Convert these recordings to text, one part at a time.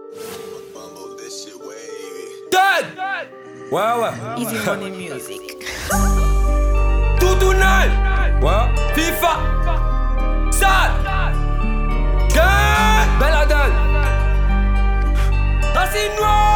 Dead! Ouais, ouais. Easy Money Music. Tout night! Ouais. FIFA! Sad! Gang! Beladen! Racine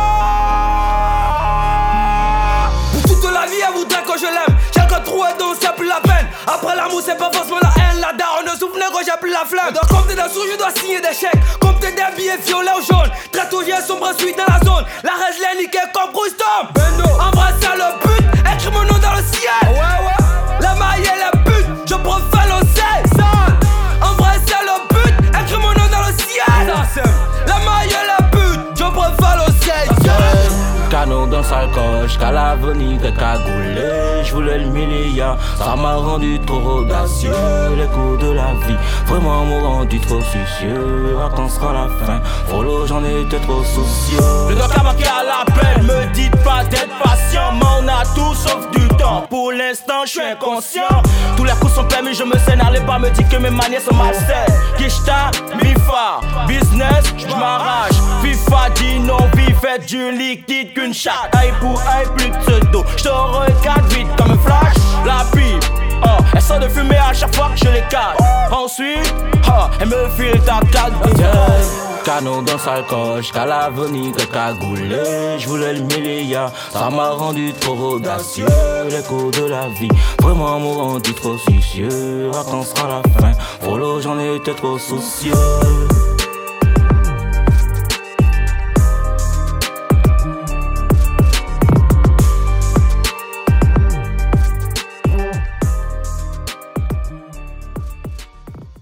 noire! Pour toute la vie, elle voudrait que je l'aime. J'ai encore trouvé donc c'est plus la peine. Après l'amour, c'est pas forcément la haine. La daronne ne souffle quand j'ai plus la flemme. Donc, comme t'es dans sous, je dois signer des chèques. Comme t'es des billets violets ou jaunes. Très tôt, j'ai sombre suite dans la zone. La reste, l'ai niqué comme Bruce Tom. Embrasse le but, écris mon nom dans le ciel. Ouais, ouais. La maille et la pute, je profile au ciel. Embrasse le but, écris mon nom dans le ciel. La maille et la pute, je profile au ciel. Canon dans sa coche, qu'à l'avenir de cagoulé. Je voulais le milliard, ça m'a rendu trop audacieux. Les coups de la vie, vraiment m'ont rendu trop soucieux. Vacances sera la fin, follow j'en étais trop soucieux. Le docteur m'a qui à l'appel, me dites pas d'être patient. Mais on a tout sauf du temps, pour l'instant je suis inconscient. Tous les coups sont pleins mais je me saigne, n'allez pas me dire que mes manières sont malsaines. Kishta, Mifa, business, j'm'arrache. FIFA dit non, vie fait du liquide qu'une chatte. Aïe pour aïe, plus de pseudo. J'te regarde vite comme un flash. La pipe, elle sort de fumer à chaque fois que je les cale. Ensuite, elle me file ta carte. Canon dans sa coche, qu'à l'avenir que cagoulé. J'voulais le milliard, ça m'a rendu trop audacieux. Les coups de la vie, vraiment m'ont rendu trop soucieux. Vacances sera la fin, follow j'en étais trop soucieux.